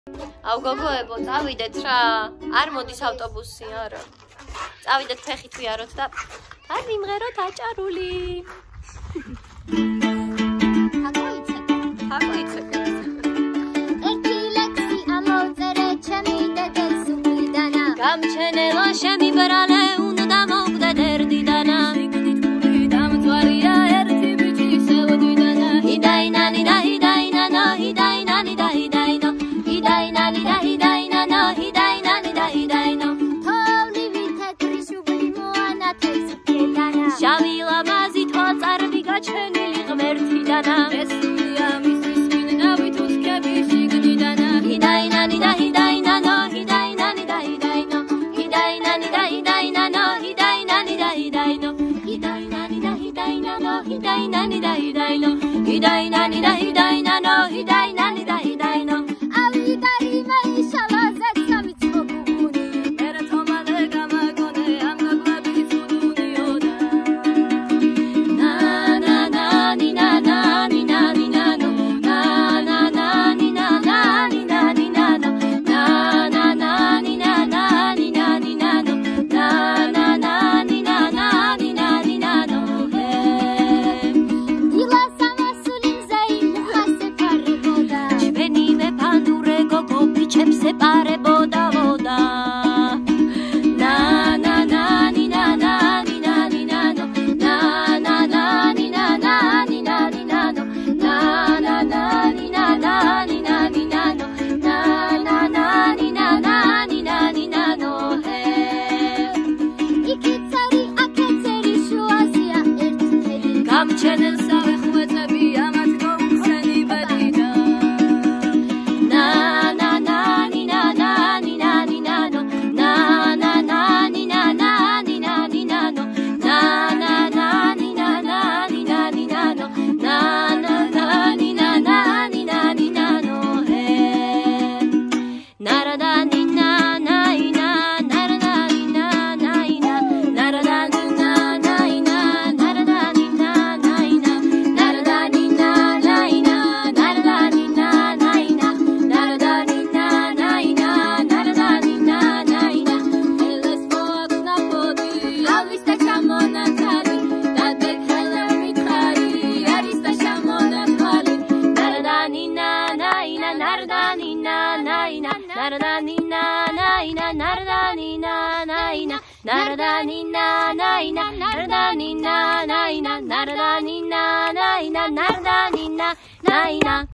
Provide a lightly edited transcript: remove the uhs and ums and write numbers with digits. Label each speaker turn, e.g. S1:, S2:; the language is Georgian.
S1: აუ გოგოებო, წავიდეთ რა. არ მოდის ავტობუსი, არა. წავიდეთ ფეხით ვიაროთ და თან ვიმღეროთ აჭარული. აკოიცე.
S2: ერთი ლექსი ამოვწერე ჩემი დედეს უყიდანა.
S1: გამჩენელა შემიბრალე უნდა მოვკვდეთ ერთიდანა. სიგდითური დამწვარია ერთი ბიჭი სევდიდანა. ჰიდაინანი და ჰიდაინანო, ჰიდაინანი და ჰიდაინო. ჰიდაინანი და ჰიდაინანო, ჰიდაინანი და ჰიდაინო.
S2: თოვლივი თეთრი შუბლი მოანათებს უკედანა.
S1: შავი ლამაზი თვალწარბი გაჩენილი ღმერთიდანა. ესულია მისთვის მინნავით უსქები შიგნიდანა. ჰიდაინანი და ჰიდაინანო, ჰიდაინანი და ჰიდაინო. ჰიდაინანი და ჰიდაინანო, ჰიდაინანი და ჰიდაინო. ჰიდაინანი და ჰიდაინანო, ჰიდაინანი და ჰიდაინო. ჰიდაინანი და ჰიდაინანო, ჰიდაინანი და ჰიდაინო.
S2: ავიგარი მაიშალა ზეცამიცო გუგუნი.
S1: ერათომალე გამაგონე ამ გაგვების უდუნიოდა. ნა ნა ნა ნი ნა ნა ნი ნა ნი ნა ნო. ნა ნა ნა ნი ნა ნა ნი ნა ნი ნა ნო. ნა ნა ნა ნი ნა ნა ნი ნა ნი ნა ნო. ნა ნა ნა ნი ნა ნა ნი ნა ნი ნა ნო.
S2: დილა სამასული მზეი მუხას ეპარებოდა.
S1: ჩვენივე ფანდურე გოგო ბიჭებს ეპარებოდა ვოდა. ნა ნა ნა ნი ნა ნა ნი ნა ნი ნა ნო. ნა ნა ნა ნი ნა ნა ნი ნა ნი ნა ნო. ნა ნა ნა ნი ნა ნა ნი ნა ნი ნა ნო. ნა ნა ნა ნი ნა ნა ნი ნა ნი ნა ნო.
S2: იქიცარი აქეცერი შუაზია ერთთელი.
S1: გამჩენენ სავე ხვეწები ამათ მოუხსენი ბედიდა. ნა ნა ნა ნი ნა ნა ნი ნა ნი ნა ნო. ნა ნა ნა ნი ნა ნა ნი ნა ნი ნა ნო. ნა ნა ნა ნი ნა ნა ნი ნა ნი ნა ნო. ნა ნა ნა ნი ნა ნა ნი ნა ნი ნა ნო. ნარადა ნი ნა ნა ი ნა ნარადა ნი ნა ნა ი ნა ნარადა ნი ნა ნა ი ნა ნარადა ნი ნა ნა ი ნა ნარადა ნი ნა ნა ი ნა ნარადა ნი ნა ნა ი ნა ნარადა ნი ნა ნა ი ნა ნარადა ნი ნა ნა ი ნა ელეს მოაქვს ნაფოდი ავის და ჩამონათალი დადე ხელა მითხარი არის და ჩამონათალი ნარადა ნი ნა ნა ი ნა ნარადა ნი ნა ნა ი ნა ნარადა ნი ნა ნა ი ნა ნარადა ნი ნა ნა ი ნა ნარადა ნი ნა ნა ი ნა ნარადა ნი ნა ნა ი ნა ნარადა ნი ნა ნა ი ნა ნარადა ნი ნა ნა ი ნა